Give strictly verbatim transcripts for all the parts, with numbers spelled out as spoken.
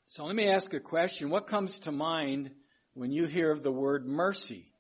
So let me ask a question. What comes to mind when you hear of the word mercy?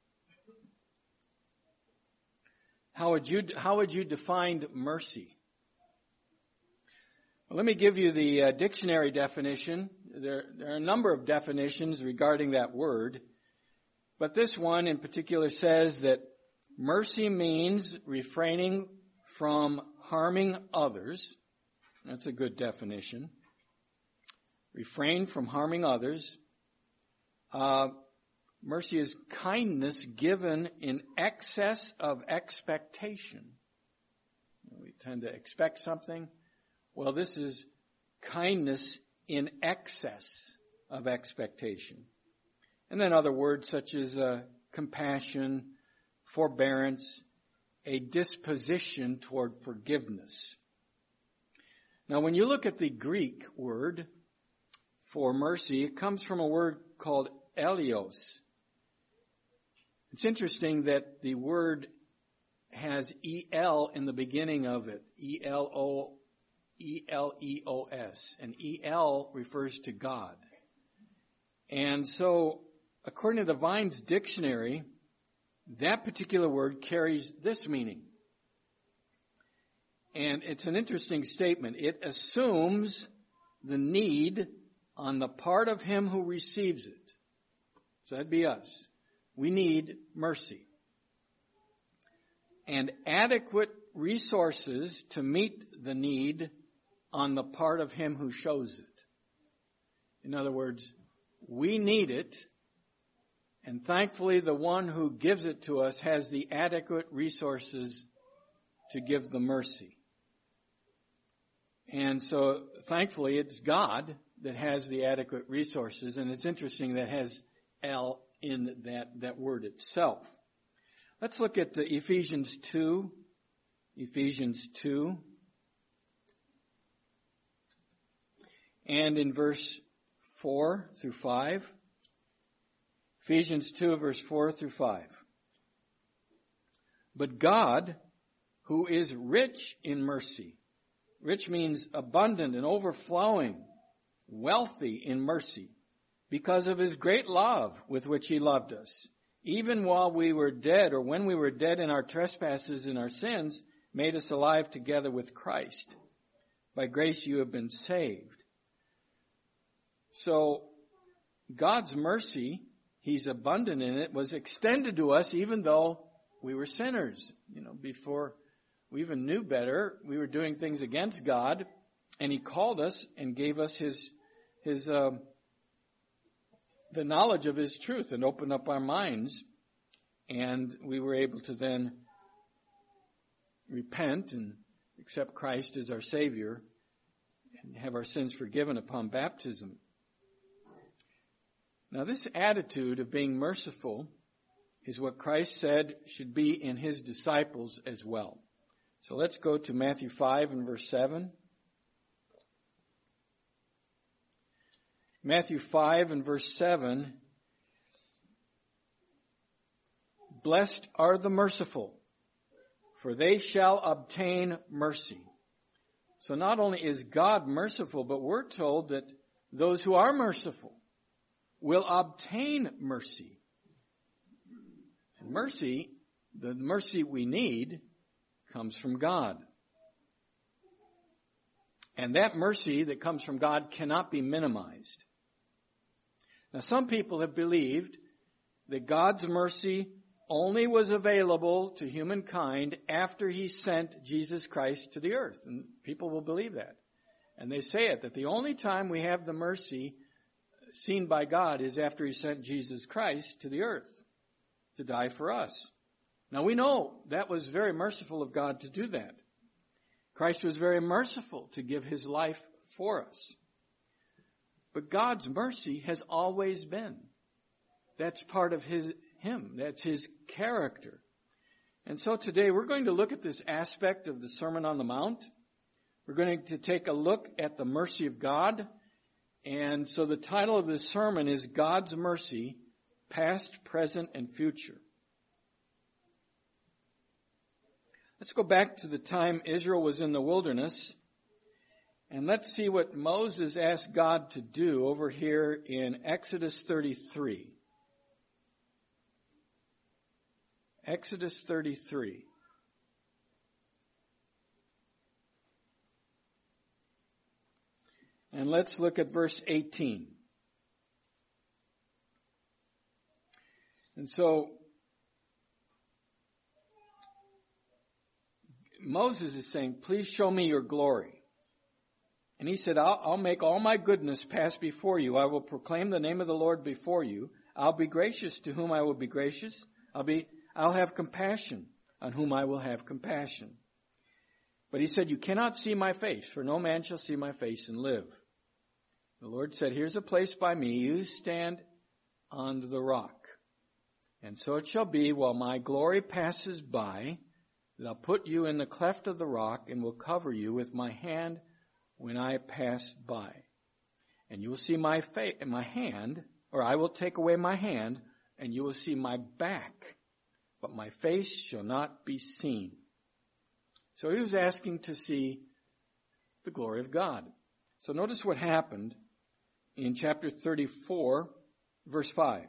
How would you, how would you define mercy? Well, let me give you the uh, dictionary definition. There, there are a number of definitions regarding that word, but this one in particular says that mercy means refraining from harming others. That's a good definition. Refrain from harming others. Uh, mercy is kindness given in excess of expectation. We tend to expect something. Well, this is kindness in excess of expectation. And then other words such as uh, compassion, forbearance, a disposition toward forgiveness. Now, when you look at the Greek word for mercy, it comes from a word called eleos. It's interesting that the word has E L in the beginning of it. E L O, E L E O S. And E L refers to God. And so, according to the Vine's dictionary, that particular word carries this meaning. And it's an interesting statement. It assumes the need on the part of him who receives it. So that'd be us. We need mercy. And adequate resources to meet the need on the part of him who shows it. In other words, we need it, and thankfully the one who gives it to us has the adequate resources to give the mercy. And so thankfully it's God that has the adequate resources, and it's interesting that has L in that, that word itself. Let's look at the Ephesians two. Ephesians two. And in verse four through five. Ephesians two, verse four through five. But God, who is rich in mercy. Rich means abundant and overflowing, wealthy in mercy, because of his great love with which he loved us. Even while we were dead, or when we were dead in our trespasses and our sins, made us alive together with Christ. By grace you have been saved. So, God's mercy, he's abundant in it, was extended to us even though we were sinners. You know, before we even knew better, we were doing things against God, and he called us and gave us his, his, uh, the knowledge of his truth and opened up our minds, and we were able to then repent and accept Christ as our Savior and have our sins forgiven upon baptism. Now, this attitude of being merciful is what Christ said should be in his disciples as well. So let's go to Matthew five and verse seven. Matthew five and verse seven. Blessed are the merciful, for they shall obtain mercy. So not only is God merciful, but we're told that those who are merciful will obtain mercy. And mercy, the mercy we need, comes from God. And that mercy that comes from God cannot be minimized. Now, some people have believed that God's mercy only was available to humankind after he sent Jesus Christ to the earth. And people will believe that. And they say it, that the only time we have the mercy seen by God is after he sent Jesus Christ to the earth to die for us. Now, we know that was very merciful of God to do that. Christ was very merciful to give his life for us. But God's mercy has always been. That's part of his, him. That's his character. And so today we're going to look at this aspect of the Sermon on the Mount. We're going to take a look at the mercy of God. And so the title of this sermon is God's Mercy, Past, Present, and Future. Let's go back to the time Israel was in the wilderness. And let's see what Moses asked God to do over here in Exodus thirty-three. Exodus thirty-three. And let's look at verse eighteen. And so, Moses is saying, please show me your glory. And he said, I'll, I'll make all my goodness pass before you. I will proclaim the name of the Lord before you. I'll be gracious to whom I will be gracious. I'll be, I'll have compassion on whom I will have compassion. But he said, you cannot see my face, for no man shall see my face and live. The Lord said, here's a place by me. You stand on the rock. And so it shall be, while my glory passes by, that I'll put you in the cleft of the rock and will cover you with my hand when I pass by. And you will see my face, my hand, or I will take away my hand, and you will see my back, but my face shall not be seen. So he was asking to see the glory of God. So notice what happened in chapter thirty-four, verse five.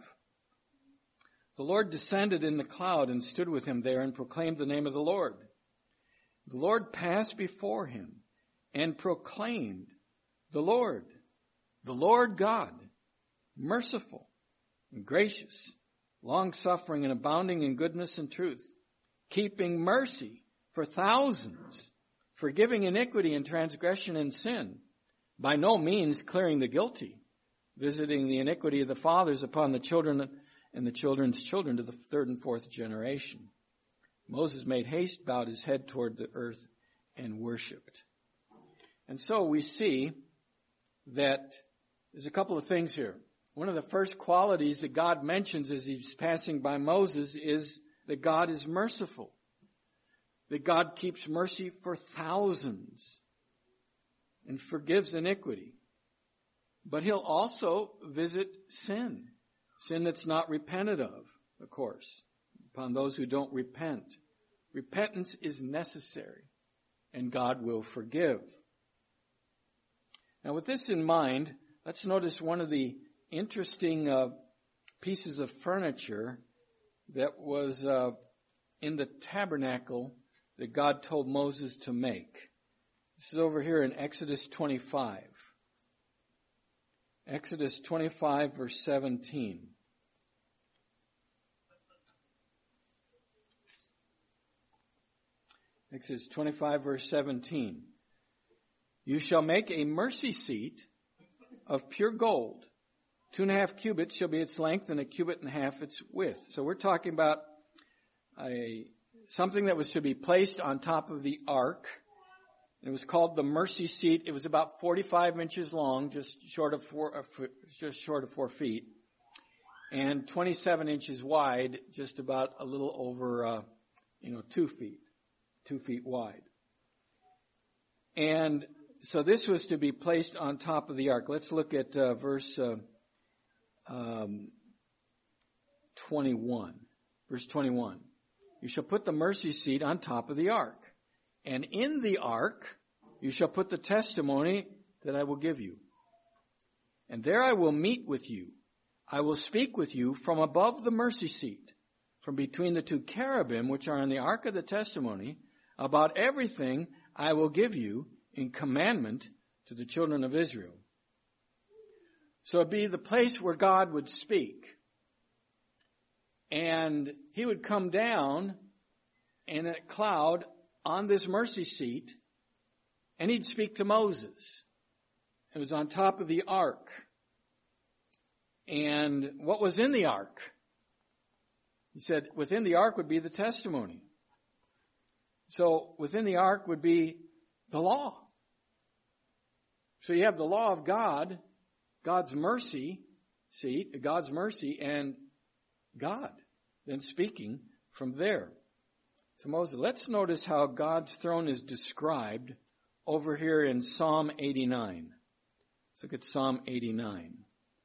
The Lord descended in the cloud and stood with him there and proclaimed the name of the Lord. The Lord passed before him and proclaimed, the Lord, the Lord God, merciful and gracious, long-suffering and abounding in goodness and truth, keeping mercy for thousands, forgiving iniquity and transgression and sin, by no means clearing the guilty, visiting the iniquity of the fathers upon the children and the children's children to the third and fourth generation. Moses made haste, bowed his head toward the earth, and worshipped. And so we see that there's a couple of things here. One of the first qualities that God mentions as he's passing by Moses is that God is merciful. That God keeps mercy for thousands and forgives iniquity. But he'll also visit sin. Sin that's not repented of, of course, upon those who don't repent. Repentance is necessary, and God will forgive. Now, with this in mind, let's notice one of the interesting uh, pieces of furniture that was uh, in the tabernacle that God told Moses to make. This is over here in Exodus twenty-five. Exodus twenty-five, verse seventeen. Exodus twenty-five, verse seventeen. You shall make a mercy seat of pure gold. Two and a half cubits shall be its length, and a cubit and a half its width. So we're talking about a something that was to be placed on top of the ark. It was called the mercy seat. It was about forty-five inches long, just short of four, just short of four feet, and twenty-seven inches wide, just about a little over, uh, you know, two feet, two feet wide. And so this was to be placed on top of the ark. Let's look at uh, verse uh, um, twenty-one. Verse twenty-one. You shall put the mercy seat on top of the ark. And in the ark, you shall put the testimony that I will give you. And there I will meet with you. I will speak with you from above the mercy seat, from between the two cherubim which are in the ark of the testimony, about everything I will give you in commandment to the children of Israel. So it'd be the place where God would speak. And he would come down in a cloud on this mercy seat, and he'd speak to Moses. It was on top of the ark. And what was in the ark? He said within the ark would be the testimony. So within the ark would be the law. So you have the law of God, God's mercy seat, God's mercy, and God then speaking from there to Moses. Let's notice how God's throne is described over here in Psalm eighty-nine. Let's look at Psalm eighty-nine.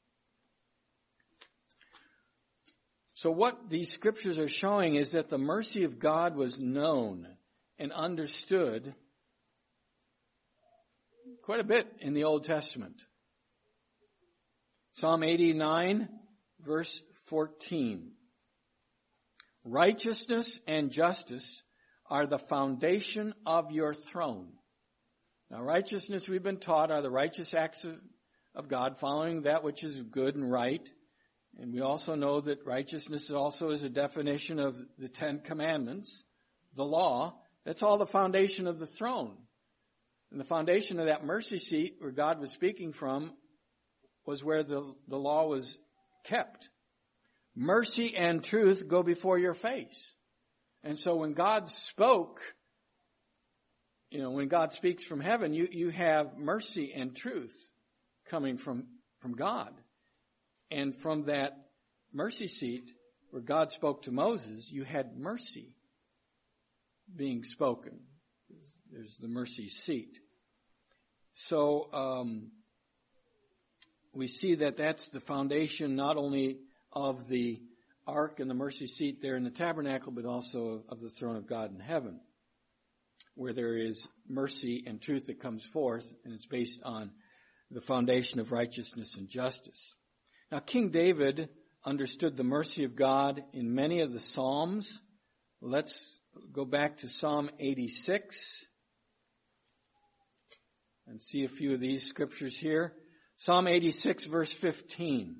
So what these scriptures are showing is that the mercy of God was known and understood quite a bit in the Old Testament. Psalm eighty-nine, verse fourteen. Righteousness and justice are the foundation of your throne. Now, righteousness, we've been taught, are the righteous acts of, of God, following that which is good and right. And we also know that righteousness also is a definition of the Ten Commandments, the law. That's all the foundation of the throne. And the foundation of that mercy seat where God was speaking from was where the, the law was kept. Mercy and truth go before your face. And so when God spoke, you know, when God speaks from heaven, you, you have mercy and truth coming from, from God. And from that mercy seat where God spoke to Moses, you had mercy being spoken. There's the mercy seat. So um, we see that that's the foundation not only of the ark and the mercy seat there in the tabernacle, but also of the throne of God in heaven, where there is mercy and truth that comes forth, and it's based on the foundation of righteousness and justice. Now, King David understood the mercy of God in many of the Psalms. Let's go back to Psalm eighty-six and see a few of these scriptures here. Psalm eighty-six, verse fifteen.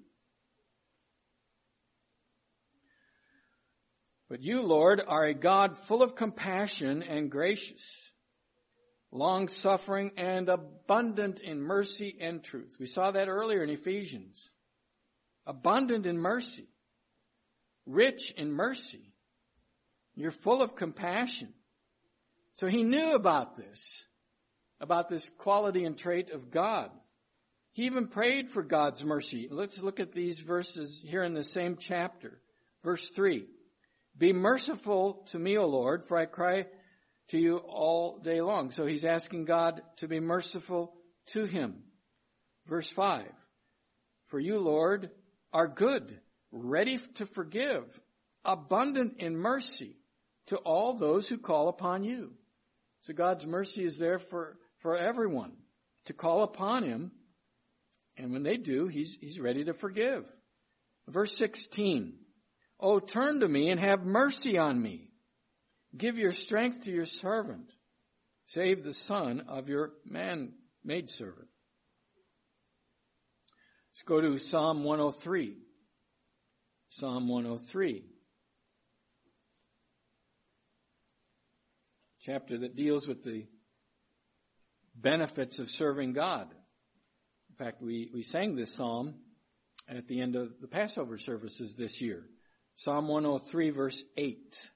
But you, Lord, are a God full of compassion and gracious, long-suffering and abundant in mercy and truth. We saw that earlier in Ephesians. Abundant in mercy, rich in mercy. You're full of compassion. So he knew about this, about this quality and trait of God. He even prayed for God's mercy. Let's look at these verses here in the same chapter. Verse three. Be merciful to me, O Lord, for I cry to you all day long. So he's asking God to be merciful to him. Verse five. For you, Lord, are good, ready to forgive, abundant in mercy to all those who call upon you. So God's mercy is there for, for everyone to call upon him. And when they do, he's, he's ready to forgive. Verse sixteen. Oh, turn to me and have mercy on me. Give your strength to your servant. Save the son of your man maidservant. Let's go to Psalm one oh three. Psalm one oh three. Chapter that deals with the benefits of serving God. In fact, we, we sang this psalm at the end of the Passover services this year. Psalm one oh three, verse eight.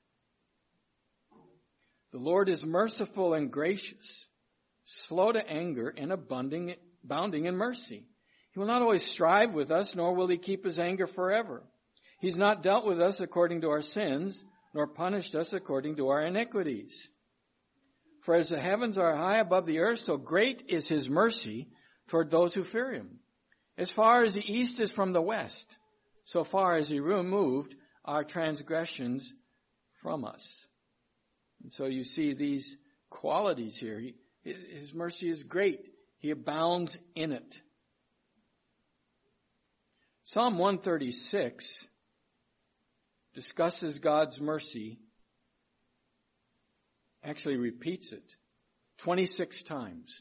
The Lord is merciful and gracious, slow to anger and abounding, abounding in mercy. He will not always strive with us, nor will he keep his anger forever. He's not dealt with us according to our sins, nor punished us according to our iniquities. For as the heavens are high above the earth, so great is his mercy toward those who fear him. As far as the east is from the west, so far as he removed our transgressions from us. And so you see these qualities here. He, his mercy is great. He abounds in it. Psalm one thirty-six discusses God's mercy, actually repeats it twenty-six times.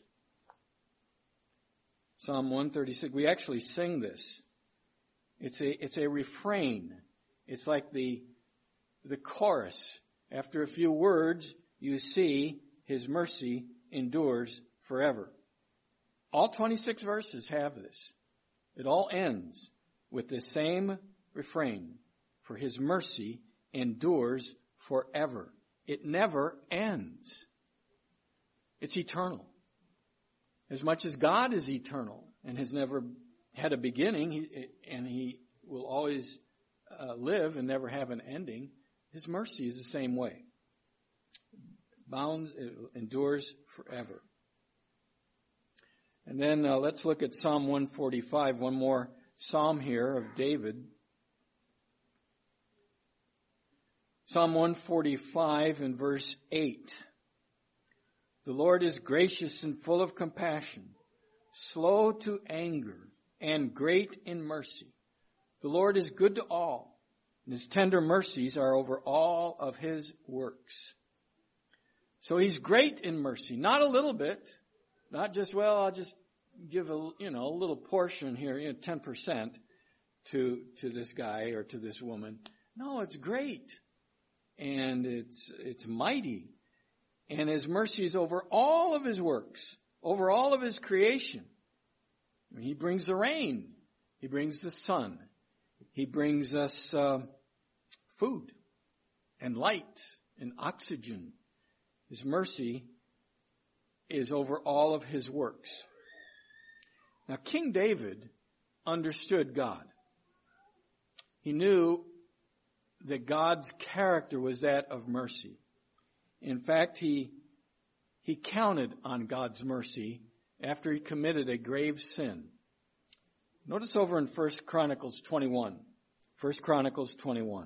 Psalm one thirty-six. We actually sing this. It's a, it's a refrain. It's like the, the chorus. After a few words, you see his mercy endures forever. All twenty-six verses have this. It all ends with the same refrain. For his mercy endures forever. It never ends. It's eternal. As much as God is eternal and has never had a beginning, he, and he will always uh, live and never have an ending, his mercy is the same way. Bounds, it endures forever. And then uh, let's look at Psalm one forty-five, one more psalm here of David. Psalm one forty-five and verse eight. The Lord is gracious and full of compassion, slow to anger, and great in mercy. The Lord is good to all, and his tender mercies are over all of his works. So he's great in mercy, not a little bit, not just, well, I'll just give a, you know, a little portion here, you know, ten percent to, to this guy or to this woman. No, it's great. And it's, it's mighty. And his mercy is over all of his works, over all of his creation. He brings the rain. He brings the sun. He brings us uh, food and light and oxygen. His mercy is over all of his works. Now, King David understood God. He knew that God's character was that of mercy. In fact, he, he counted on God's mercy after he committed a grave sin. Notice over in First Chronicles twenty-one. First Chronicles twenty-one.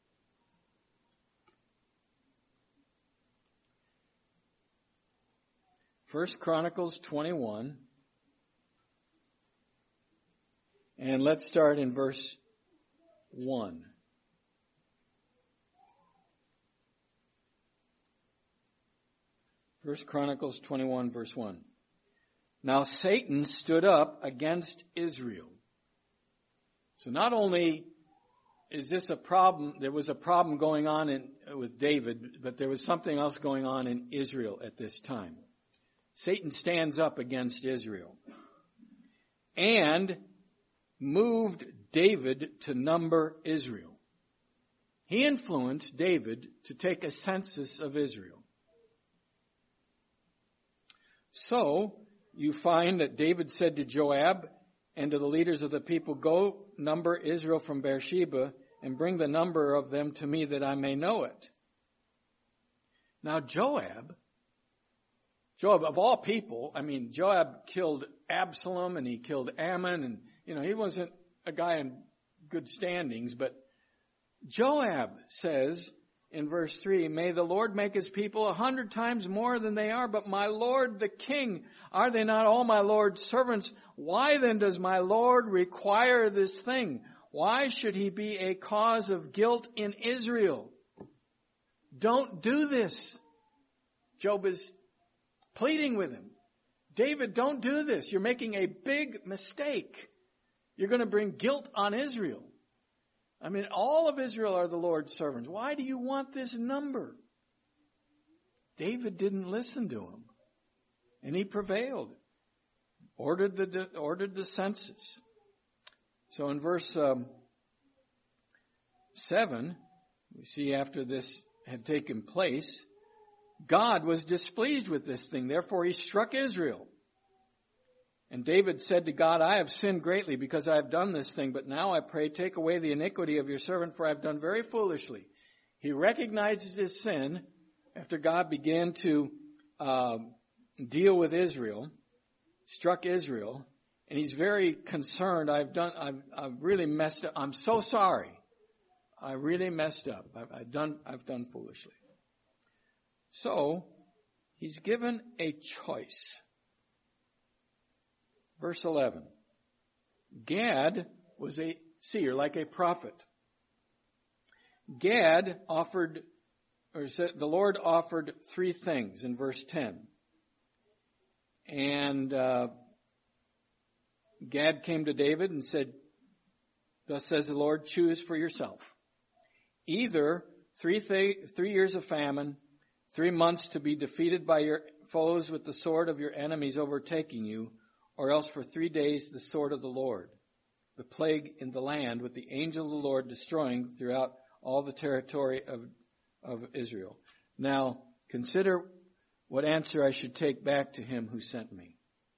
First Chronicles twenty-one. And let's start in verse one. First Chronicles twenty-one, verse one. Now Satan stood up against Israel. So not only is this a problem, there was a problem going on in, with David, but there was something else going on in Israel at this time. Satan stands up against Israel and moved David to number Israel. He influenced David to take a census of Israel. So, you find that David said to Joab and to the leaders of the people, go number Israel from Beersheba and bring the number of them to me that I may know it. Now Joab, Joab of all people, I mean, Joab killed Absalom and he killed Ammon and, you know, he wasn't a guy in good standings, but Joab says in verse three, may the Lord make his people a hundred times more than they are, but my Lord the king, are they not all my Lord's servants? Why then does my Lord require this thing? Why should he be a cause of guilt in Israel? Don't do this. Job is pleading with him. David, don't do this. You're making a big mistake. You're going to bring guilt on Israel. I mean, all of Israel are the Lord's servants. Why do you want this number? David didn't listen to him. And he prevailed. Ordered the, ordered the census. So in verse um, seven, we see after this had taken place, God was displeased with this thing. Therefore he struck Israel. And David said to God, I have sinned greatly because I have done this thing, but now I pray, take away the iniquity of your servant, for I have done very foolishly. He recognizes his sin after God began to uh, deal with Israel, struck Israel, and he's very concerned. I've done, I've, I've really messed up. I'm so sorry. I really messed up. I've, I've done, I've done foolishly. So he's given a choice. Verse eleven. Gad was a seer, like a prophet. Gad offered, or said, the Lord offered three things in verse ten. And uh, Gad came to David and said, thus says the Lord, choose for yourself. Either three, th- three years of famine, three months to be defeated by your foes with the sword of your enemies overtaking you, or else for three days the sword of the Lord, the plague in the land with the angel of the Lord destroying throughout all the territory of, of Israel. Now, consider what answer I should take back to him who sent me.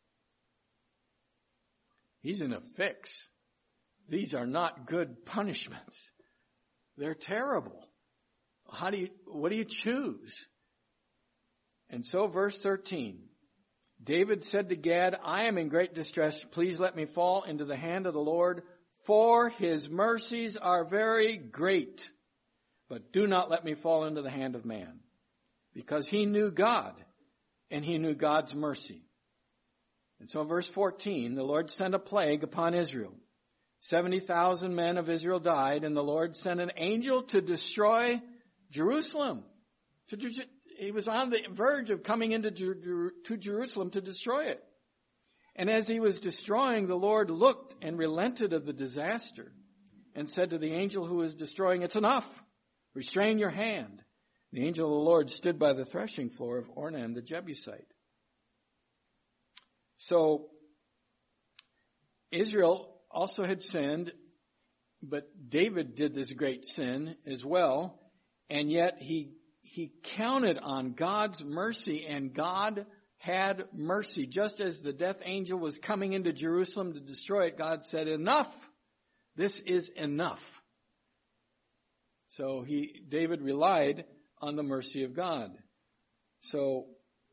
He's in a fix. These are not good punishments. They're terrible. How do you, what do you choose? And so verse thirteen, David said to Gad, I am in great distress. Please let me fall into the hand of the Lord, for his mercies are very great. But do not let me fall into the hand of man. Because he knew God, and he knew God's mercy. And so in verse fourteen, the Lord sent a plague upon Israel. seventy thousand men of Israel died, and the Lord sent an angel to destroy Jerusalem. He was on the verge of coming into to Jerusalem to destroy it. And as he was destroying, the Lord looked and relented of the disaster and said to the angel who was destroying, "It's enough. Restrain your hand." The angel of the Lord stood by the threshing floor of Ornan the Jebusite. So Israel also had sinned, but David did this great sin as well, and yet he he counted on God's mercy, and God had mercy. Just as the death angel was coming into Jerusalem to destroy it, God said, "Enough. This is enough." So he David relied on the mercy of God. So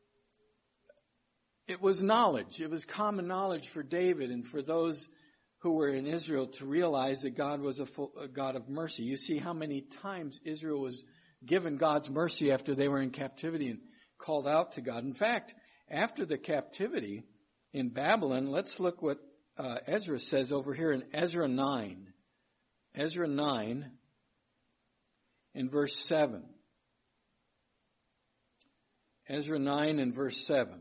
it was knowledge. It was common knowledge for David and for those who were in Israel to realize that God was a, full, a God of mercy. You see how many times Israel was given God's mercy after they were in captivity and called out to God. In fact, after the captivity in Babylon, let's look what uh, Ezra says over here in Ezra nine. Ezra nine in verse seven. Ezra nine and verse seven.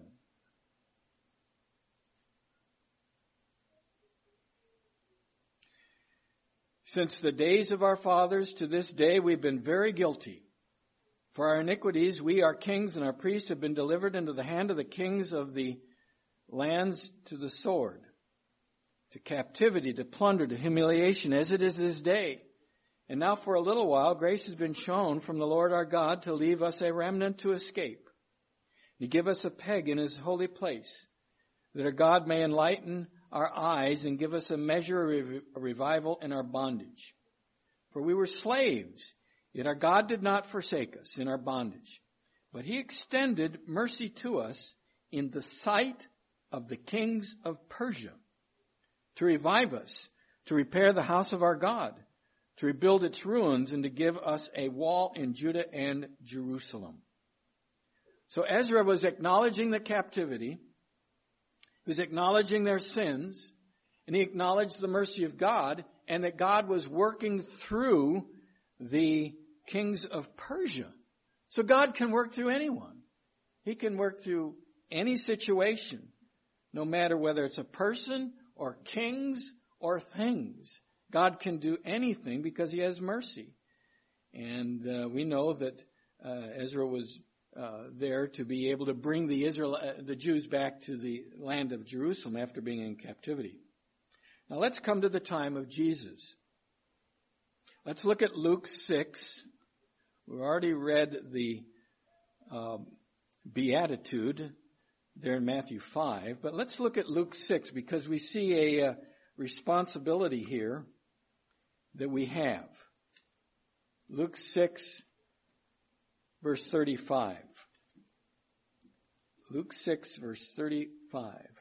Since the days of our fathers to this day we've been very guilty. For our iniquities we, our kings and our priests, have been delivered into the hand of the kings of the lands to the sword, to captivity, to plunder, to humiliation, as it is this day. And now for a little while grace has been shown from the Lord our God to leave us a remnant to escape. To give us a peg in his holy place, that our God may enlighten our eyes and give us a measure of revival in our bondage. For we were slaves, yet our God did not forsake us in our bondage, but he extended mercy to us in the sight of the kings of Persia, to revive us, to repair the house of our God, to rebuild its ruins, and to give us a wall in Judah and Jerusalem. So Ezra was acknowledging the captivity. He was acknowledging their sins, and he acknowledged the mercy of God, and that God was working through the kings of Persia. So God can work through anyone. He can work through any situation, no matter whether it's a person or kings or things. God can do anything because he has mercy. And uh, we know that uh, Ezra was Uh, there to be able to bring the Israel, uh, the Jews back to the land of Jerusalem after being in captivity. Now let's come to the time of Jesus. Let's look at Luke six. We've already read the um, Beatitude there in Matthew five, but let's look at Luke six because we see a uh, responsibility here that we have. Luke six, verse thirty-five. Luke six, verse thirty-five.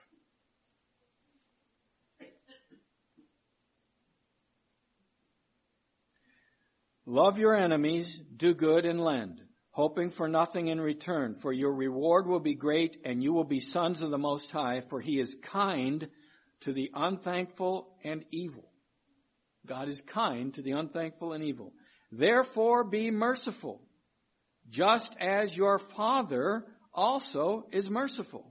Love your enemies, do good and lend, hoping for nothing in return, for your reward will be great and you will be sons of the Most High, for he is kind to the unthankful and evil. God is kind to the unthankful and evil. Therefore be merciful, just as your Father also is merciful.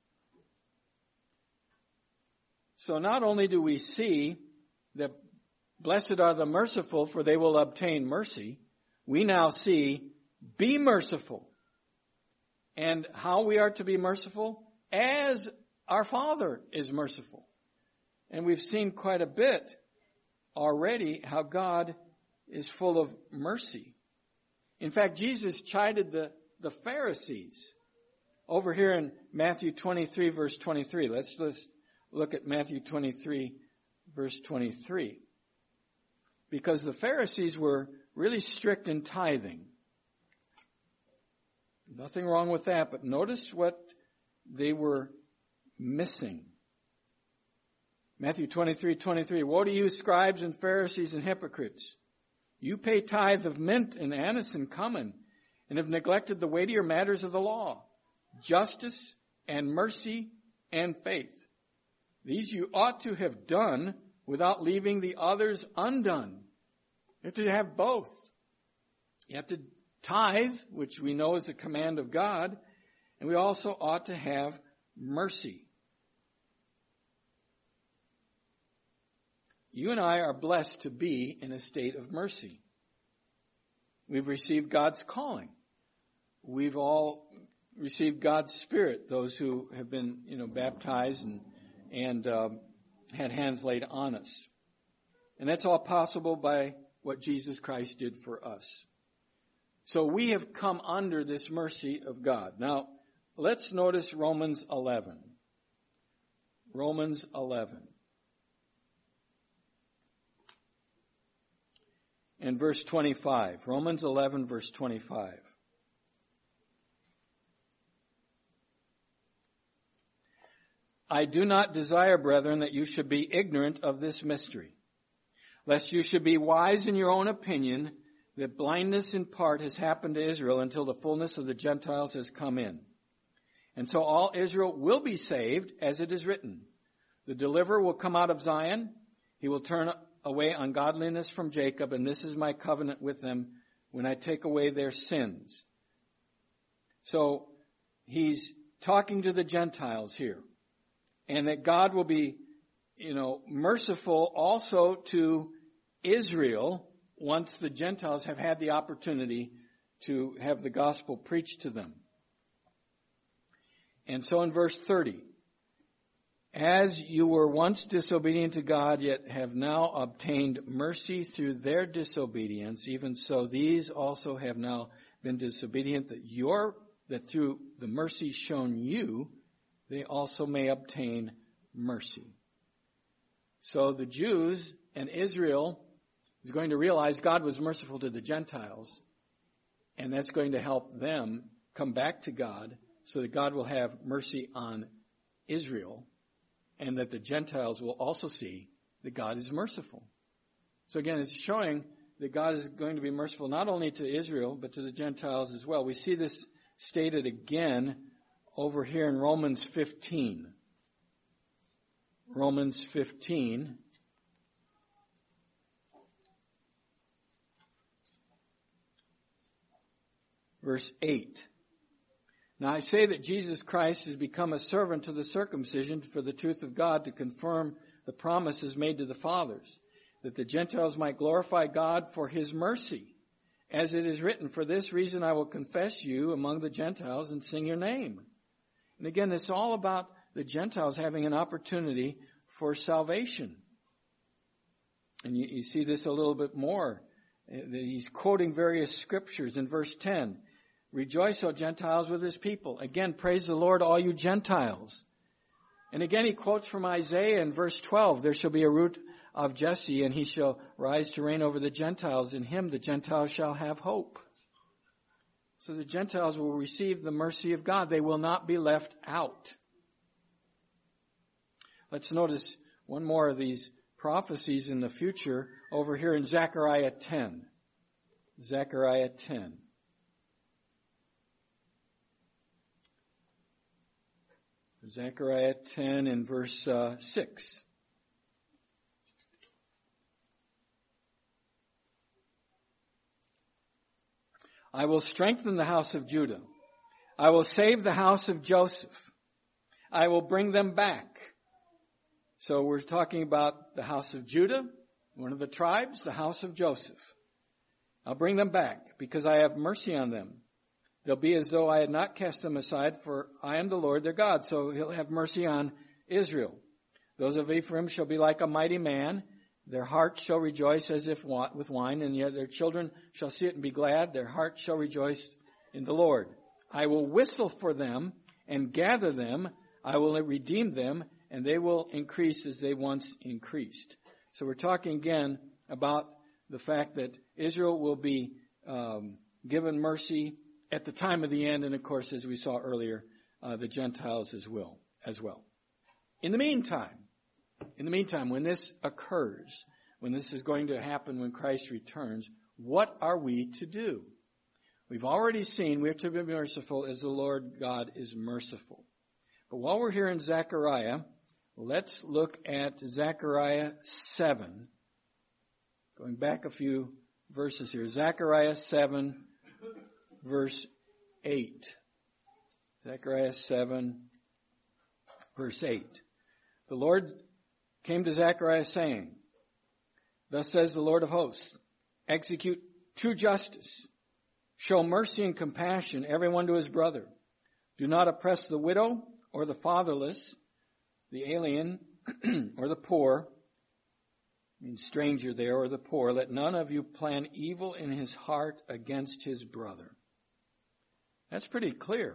So not only do we see that blessed are the merciful, for they will obtain mercy, we now see be merciful. And how we are to be merciful? As our Father is merciful. And we've seen quite a bit already how God is full of mercy. In fact, Jesus chided the, the Pharisees. Over here in Matthew twenty-three, verse twenty-three. Let's, let's look at Matthew twenty-three, verse twenty-three. Because the Pharisees were really strict in tithing. Nothing wrong with that, but notice what they were missing. Matthew twenty-three, twenty-three. Woe to you, scribes and Pharisees and hypocrites! You pay tithe of mint and anise and cumin, and have neglected the weightier matters of the law, justice and mercy and faith. These you ought to have done without leaving the others undone. You have to have both. You have to tithe, which we know is the command of God, and we also ought to have mercy. You and I are blessed to be in a state of mercy. We've received God's calling. We've all received God's Spirit, those who have been, you know, baptized and, and uh, had hands laid on us. And that's all possible by what Jesus Christ did for us. So we have come under this mercy of God. Now, let's notice Romans eleven. Romans eleven. And verse twenty-five. Romans eleven, verse twenty-five. I do not desire, brethren, that you should be ignorant of this mystery, lest you should be wise in your own opinion, that blindness in part has happened to Israel until the fullness of the Gentiles has come in. And so all Israel will be saved, as it is written. The deliverer will come out of Zion. He will turn away ungodliness from Jacob, and this is my covenant with them when I take away their sins. So he's talking to the Gentiles here. And that God will be, you know, merciful also to Israel once the Gentiles have had the opportunity to have the gospel preached to them. And so in verse thirty, as you were once disobedient to God, yet have now obtained mercy through their disobedience, even so these also have now been disobedient, that your, that through the mercy shown you, they also may obtain mercy. So the Jews and Israel is going to realize God was merciful to the Gentiles, and that's going to help them come back to God so that God will have mercy on Israel, and that the Gentiles will also see that God is merciful. So again, it's showing that God is going to be merciful not only to Israel, but to the Gentiles as well. We see this stated again over here in Romans fifteen. Romans fifteen. Verse eight. Now I say that Jesus Christ has become a servant to the circumcision for the truth of God, to confirm the promises made to the fathers, that the Gentiles might glorify God for his mercy. As it is written, for this reason I will confess you among the Gentiles and sing your name. And again, it's all about the Gentiles having an opportunity for salvation. And you, you see this a little bit more. He's quoting various scriptures in verse ten. Rejoice, O Gentiles, with his people. Again, praise the Lord, all you Gentiles. And again, he quotes from Isaiah in verse twelve. There shall be a root of Jesse, and he shall rise to reign over the Gentiles. In him the Gentiles shall have hope. So the Gentiles will receive the mercy of God. They will not be left out. Let's notice one more of these prophecies in the future over here in Zechariah ten. Zechariah ten. Zechariah ten in verse uh, six. I will strengthen the house of Judah. I will save the house of Joseph. I will bring them back. So we're talking about the house of Judah, one of the tribes, the house of Joseph. I'll bring them back because I have mercy on them. They'll be as though I had not cast them aside, for I am the Lord their God. So he'll have mercy on Israel. Those of Ephraim shall be like a mighty man. Their hearts shall rejoice as if with wine, and yet their children shall see it and be glad. Their hearts shall rejoice in the Lord. I will whistle for them and gather them. I will redeem them, and they will increase as they once increased. So we're talking again about the fact that Israel will be um, given mercy at the time of the end, and of course, as we saw earlier, uh, the Gentiles as well. As well. In the meantime, in the meantime, when this occurs, when this is going to happen when Christ returns, what are we to do? We've already seen we are to be merciful as the Lord God is merciful. But while we're here in Zechariah, let's look at Zechariah seven. Going back a few verses here. Zechariah seven, verse eight. Zechariah seven, verse eight. The Lord came to Zechariah saying, "Thus says the Lord of hosts, execute true justice, show mercy and compassion, everyone to his brother. Do not oppress the widow or the fatherless, the alien or the poor," means stranger there, "or the poor. Let none of you plan evil in his heart against his brother." That's pretty clear.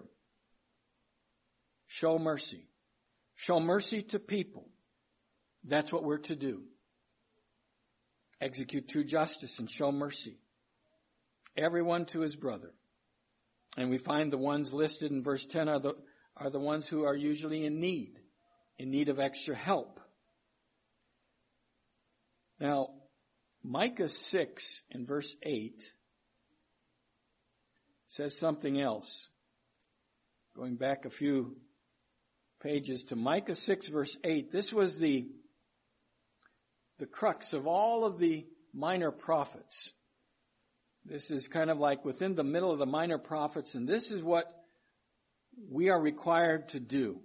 Show mercy. Show mercy to people. That's what we're to do. Execute true justice and show mercy. Everyone to his brother. And we find the ones listed in verse ten are the, are the ones who are usually in need, in need of extra help. Now, Micah six in verse eight says something else. Going back a few pages to Micah six verse eight, this was the, the crux of all of the minor prophets. This is kind of like within the middle of the minor prophets, and this is what we are required to do.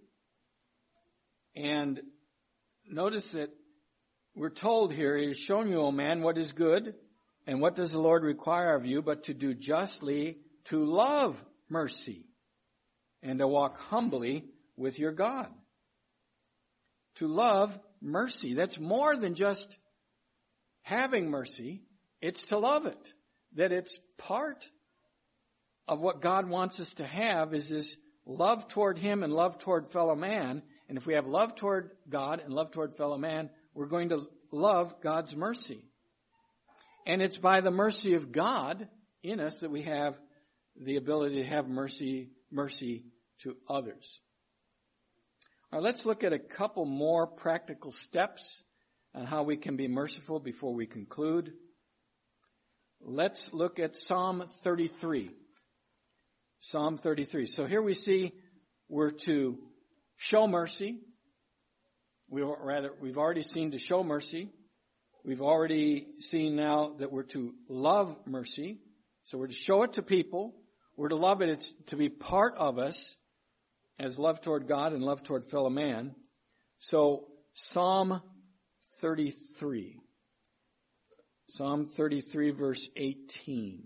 And notice that we're told here, "He has shown you, O man, what is good, and what does the Lord require of you, but to do justly, to love mercy, and to walk humbly with your God." To love mercy. That's more than just having mercy. It's to love it. That it's part of what God wants us to have is this love toward Him and love toward fellow man. And if we have love toward God and love toward fellow man, we're going to love God's mercy. And it's by the mercy of God in us that we have the ability to have mercy, mercy to others. All right, let's look at a couple more practical steps on how we can be merciful before we conclude. Let's look at Psalm thirty-three. Psalm thirty-three. So here we see we're to show mercy. We rather, we've already seen to show mercy. We've already seen now that we're to love mercy. So we're to show it to people. We're to love it. It's to be part of us as love toward God and love toward fellow man. So Psalm thirty-three. Psalm thirty-three, verse eighteen.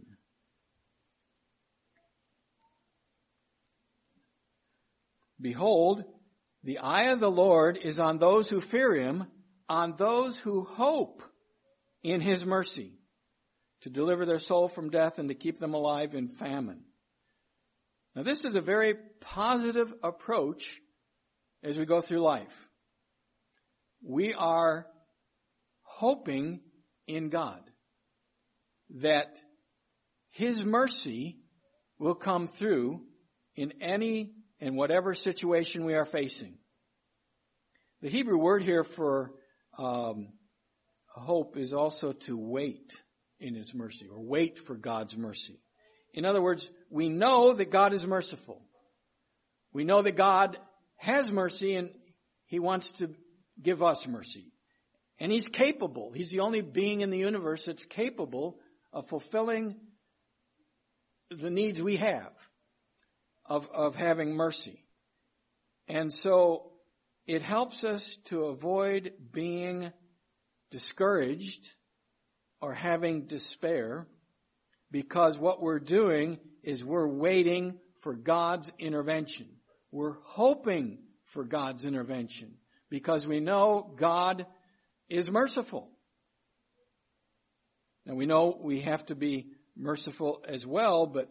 "Behold, the eye of the Lord is on those who fear Him, on those who hope in His mercy, to deliver their soul from death and to keep them alive in famine." Now this is a very positive approach as we go through life. We are hoping in God that His mercy will come through in any and whatever situation we are facing. The Hebrew word here for um, hope is also to wait in His mercy, or wait for God's mercy. In other words, we know that God is merciful. We know that God has mercy and He wants to give us mercy. And He's capable. He's the only being in the universe that's capable of fulfilling the needs we have of, of having mercy. And so it helps us to avoid being discouraged or having despair, because what we're doing is we're waiting for God's intervention. We're hoping for God's intervention because we know God is merciful. Now we know we have to be merciful as well, but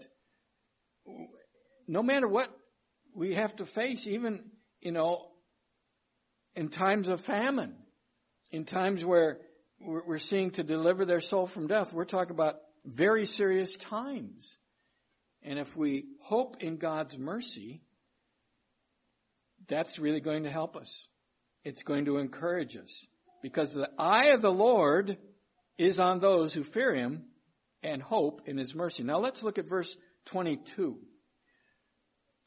no matter what we have to face, even, you know, in times of famine, in times where we're seeing to deliver their soul from death, we're talking about very serious times. And if we hope in God's mercy, that's really going to help us. It's going to encourage us. Because the eye of the Lord is on those who fear Him and hope in His mercy. Now let's look at verse twenty-two.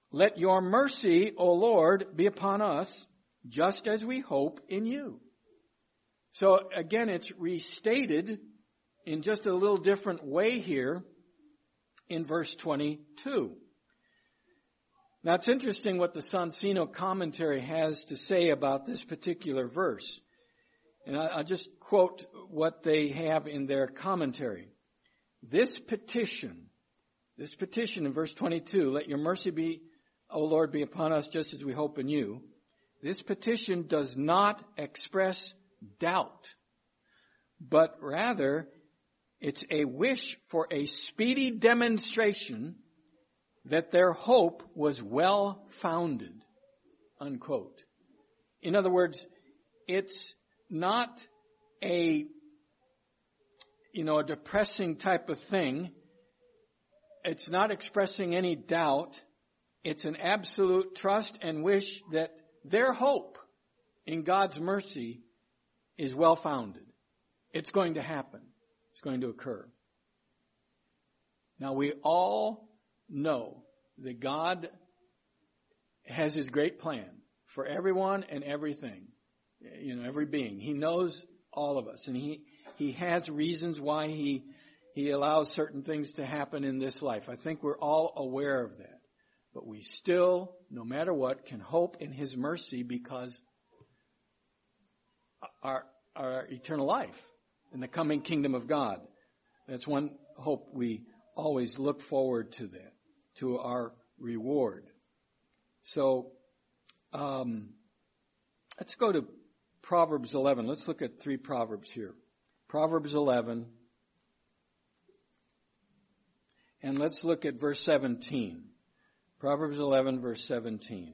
Let your mercy, O Lord, be upon us, just as we hope in you. So again, it's restated in just a little different way here in verse twenty-two. Now it's interesting what the Sonsino commentary has to say about this particular verse. And I'll just quote what they have in their commentary. This petition, this petition in verse twenty-two, let your mercy be, O Lord, be upon us just as we hope in you. This petition does not express doubt, but rather it's a wish for a speedy demonstration that their hope was well-founded, unquote. In other words, it's not a, you know, a depressing type of thing. It's not expressing any doubt. It's an absolute trust and wish that their hope in God's mercy is well-founded. It's going to happen. It's going to occur. Now we all know that God has His great plan for everyone and everything. You know, every being. He knows all of us, and He, He has reasons why He, He allows certain things to happen in this life. I think we're all aware of that. But we still, no matter what, can hope in His mercy because our, our eternal life in the coming kingdom of God. That's one hope we always look forward to that, to our reward. So, um, let's go to Proverbs eleven. Let's look at three Proverbs here. Proverbs eleven. And let's look at verse seventeen. Proverbs eleven, verse seventeen.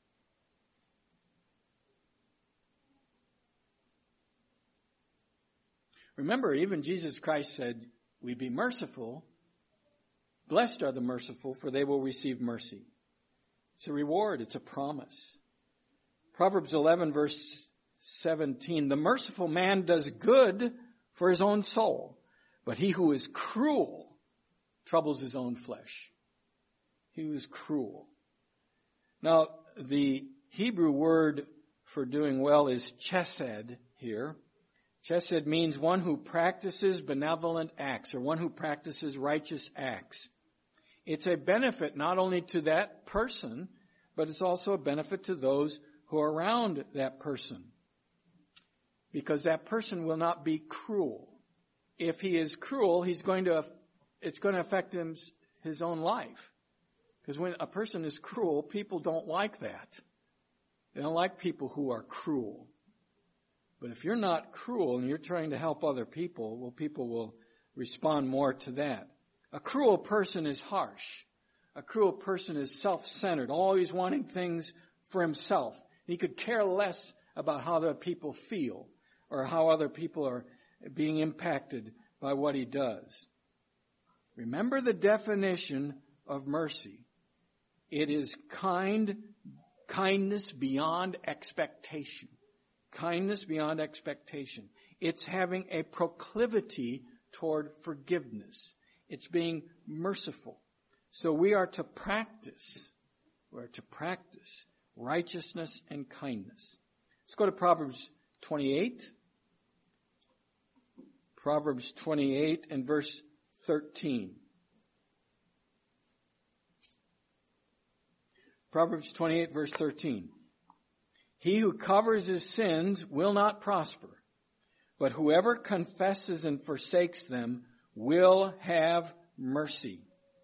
Remember, even Jesus Christ said, we be merciful. Blessed are the merciful, for they will receive mercy. It's a reward. It's a promise. Proverbs eleven, verse seventeen. The merciful man does good for his own soul, but he who is cruel troubles his own flesh. He who is cruel. Now, the Hebrew word for doing well is chesed here. Chesed means one who practices benevolent acts, or one who practices righteous acts. It's a benefit not only to that person, but it's also a benefit to those who are around that person. Because that person will not be cruel. If he is cruel, he's going to, it's going to affect him, his own life. Because when a person is cruel, people don't like that. They don't like people who are cruel. But if you're not cruel and you're trying to help other people, well, people will respond more to that. A cruel person is harsh. A cruel person is self-centered, always wanting things for himself. He could care less about how other people feel or how other people are being impacted by what he does. Remember the definition of mercy. It is kind, kindness beyond expectation. Kindness beyond expectation. It's having a proclivity toward forgiveness. It's being merciful. So we are to practice, we are to practice righteousness and kindness. Let's go to Proverbs twenty-eight. Proverbs twenty-eight and verse thirteen. Proverbs twenty-eight, verse thirteen. He who covers his sins will not prosper, but whoever confesses and forsakes them will have mercy.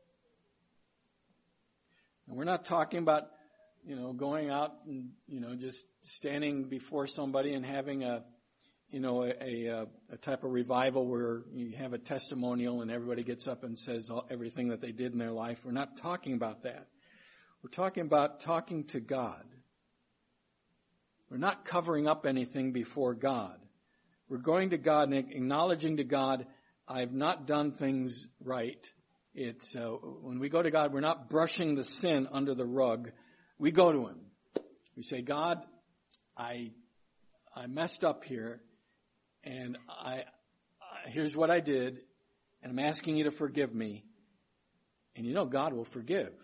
And we're not talking about, you know, going out and, you know, just standing before somebody and having a, you know, a, a, a type of revival where you have a testimonial and everybody gets up and says all, everything that they did in their life. We're not talking about that. We're talking about talking to God. We're not covering up anything before God. We're going to God and acknowledging to God, I've not done things right. It's uh, when we go to God, we're not brushing the sin under the rug. We go to Him. We say, God, I I messed up here, and I, I here's what I did, and I'm asking you to forgive me. And you know God will forgive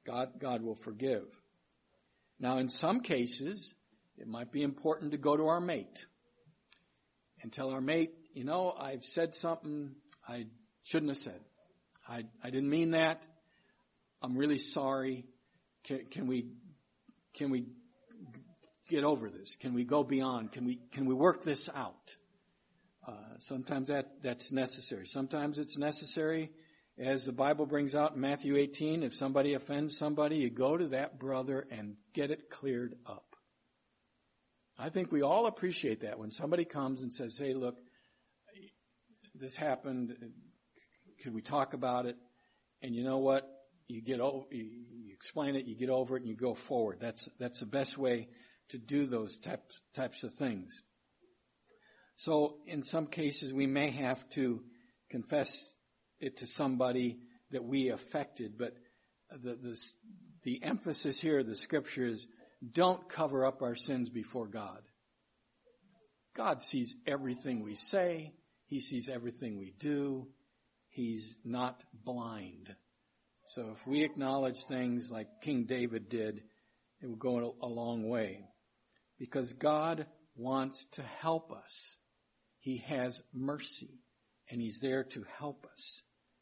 God, God will forgive. Now, in some cases, it might be important to go to our mate and tell our mate, you know, I've said something I shouldn't have said. I, I didn't mean that. I'm really sorry. Can, can we, can we get over this? Can we go beyond? Can we, can we work this out? Uh, sometimes that, that's necessary. Sometimes it's necessary, as the Bible brings out in Matthew eighteen, if somebody offends somebody, you go to that brother and get it cleared up. I think we all appreciate that when somebody comes and says, hey, look, this happened. Could we talk about it? And you know what? You get over, you explain it, you get over it, and you go forward. That's, that's the best way to do those types, types of things. So in some cases, we may have to confess it to somebody that we affected, but the, the, the emphasis here of the scripture is don't cover up our sins before God. God sees everything we say. He sees everything we do. He's not blind. So if we acknowledge things like King David did, it will go a long way. Because God wants to help us. He has mercy, and He's there to help us.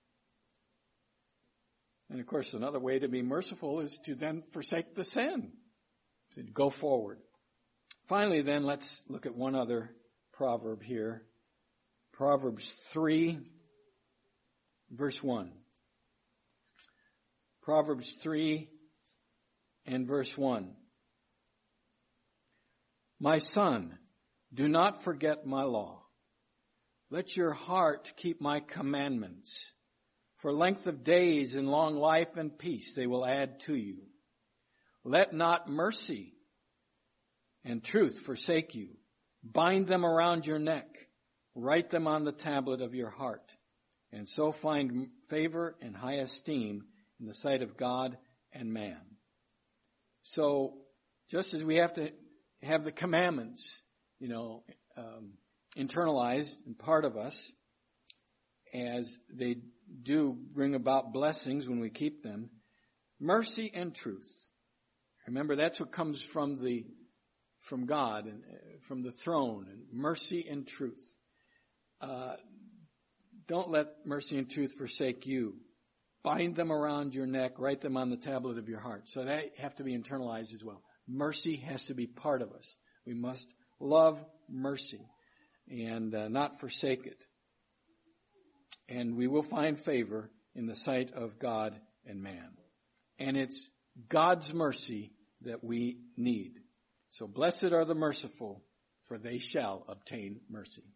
And of course, another way to be merciful is to then forsake the sin, to go forward. Finally, then, let's look at one other proverb here. Proverbs three, verse one. Proverbs three and verse one. My son, do not forget my law. Let your heart keep my commandments. For length of days and long life and peace they will add to you. Let not mercy and truth forsake you. Bind them around your neck. Write them on the tablet of your heart. And so find favor and high esteem in the sight of God and man. So, just as we have to have the commandments, you know, um, internalized and part of us, as they do bring about blessings when we keep them, mercy and truth. Remember, that's what comes from the from God and from the throne, and mercy and truth. Uh, don't let mercy and truth forsake you. Bind them around your neck, write them on the tablet of your heart. So they have to be internalized as well. Mercy has to be part of us. We must love mercy and uh, not forsake it. And we will find favor in the sight of God and man. And it's God's mercy that we need. So blessed are the merciful, for they shall obtain mercy.